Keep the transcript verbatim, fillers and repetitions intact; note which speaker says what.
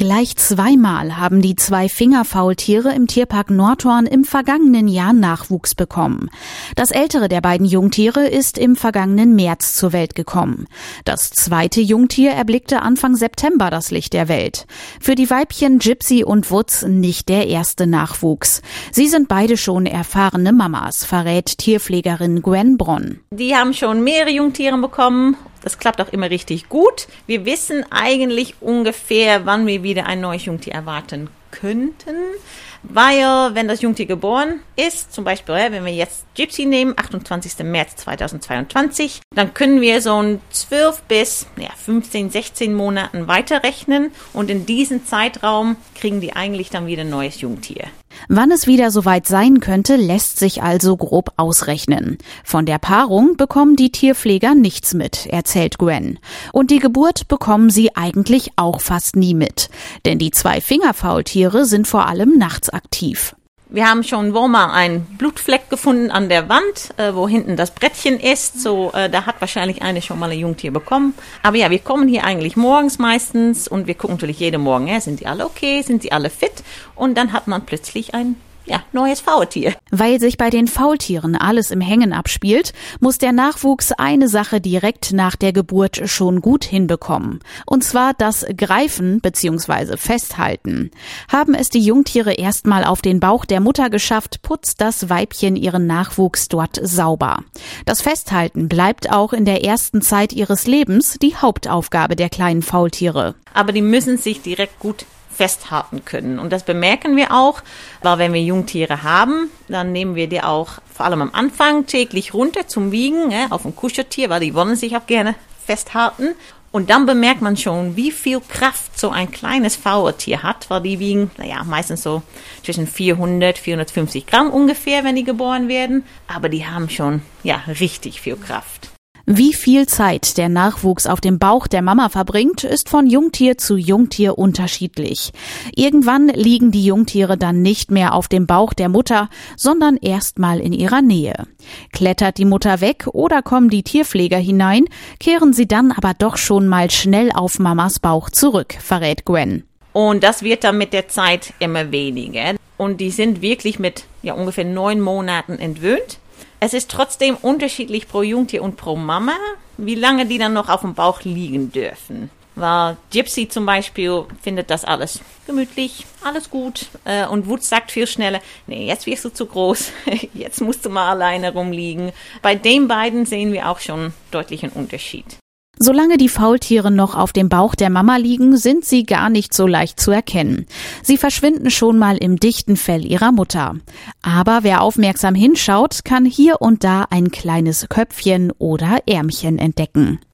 Speaker 1: Gleich zweimal haben die zwei Fingerfaultiere im Tierpark Nordhorn im vergangenen Jahr Nachwuchs bekommen. Das ältere der beiden Jungtiere ist im vergangenen März zur Welt gekommen. Das zweite Jungtier erblickte Anfang September das Licht der Welt. Für die Weibchen Gypsy und Wutz nicht der erste Nachwuchs. Sie sind beide schon erfahrene Mamas, verrät Tierpflegerin Gwen Bronn.
Speaker 2: Die haben schon mehrere Jungtiere bekommen. Das klappt auch immer richtig gut. Wir wissen eigentlich ungefähr, wann wir wieder ein neues Jungtier erwarten könnten. Weil, wenn das Jungtier geboren ist, zum Beispiel, wenn wir jetzt Gypsy nehmen, achtundzwanzigsten März zweitausendzweiundzwanzig, dann können wir so ein zwölf bis ja, fünfzehn, sechzehn Monaten weiterrechnen und in diesem Zeitraum kriegen die eigentlich dann wieder ein neues Jungtier.
Speaker 1: Wann es wieder soweit sein könnte, lässt sich also grob ausrechnen. Von der Paarung bekommen die Tierpfleger nichts mit, erzählt Gwen. Und die Geburt bekommen sie eigentlich auch fast nie mit. Denn die zwei Fingerfaultiere sind vor allem nachts aktiv.
Speaker 2: Wir haben schon wohl mal einen Blutfleck gefunden an der Wand, äh, wo hinten das Brettchen ist. So, äh, da hat wahrscheinlich eine schon mal ein Jungtier bekommen. Aber ja, wir kommen hier eigentlich morgens meistens und wir gucken natürlich jeden Morgen, ja, sind die alle okay, sind die alle fit? Und dann hat man plötzlich ein Ja, neues Faultier.
Speaker 1: Weil sich bei den Faultieren alles im Hängen abspielt, muss der Nachwuchs eine Sache direkt nach der Geburt schon gut hinbekommen. Und zwar das Greifen bzw. Festhalten. Haben es die Jungtiere erstmal auf den Bauch der Mutter geschafft, putzt das Weibchen ihren Nachwuchs dort sauber. Das Festhalten bleibt auch in der ersten Zeit ihres Lebens die Hauptaufgabe der kleinen Faultiere.
Speaker 2: Aber die müssen sich direkt gut festhalten können. Und das bemerken wir auch, weil wenn wir Jungtiere haben, dann nehmen wir die auch vor allem am Anfang täglich runter zum Wiegen, ja, auf ein Kuscheltier, weil die wollen sich auch gerne festhalten. Und dann bemerkt man schon, wie viel Kraft so ein kleines Faultier hat, weil die wiegen, naja, meistens so zwischen vierhundert, vierhundertfünfzig Gramm ungefähr, wenn die geboren werden. Aber die haben schon, ja, richtig viel Kraft.
Speaker 1: Wie viel Zeit der Nachwuchs auf dem Bauch der Mama verbringt, ist von Jungtier zu Jungtier unterschiedlich. Irgendwann liegen die Jungtiere dann nicht mehr auf dem Bauch der Mutter, sondern erstmal in ihrer Nähe. Klettert die Mutter weg oder kommen die Tierpfleger hinein, kehren sie dann aber doch schon mal schnell auf Mamas Bauch zurück, verrät Gwen.
Speaker 2: Und das wird dann mit der Zeit immer weniger. Und die sind wirklich mit ja, ungefähr neun Monaten entwöhnt. Es ist trotzdem unterschiedlich pro Jungtier und pro Mama, wie lange die dann noch auf dem Bauch liegen dürfen. Weil Gypsy zum Beispiel findet das alles gemütlich, alles gut. Und Wutz sagt viel schneller, nee, jetzt wirst du zu groß, jetzt musst du mal alleine rumliegen. Bei den beiden sehen wir auch schon deutlichen Unterschied.
Speaker 1: Solange die Faultiere noch auf dem Bauch der Mama liegen, sind sie gar nicht so leicht zu erkennen. Sie verschwinden schon mal im dichten Fell ihrer Mutter. Aber wer aufmerksam hinschaut, kann hier und da ein kleines Köpfchen oder Ärmchen entdecken.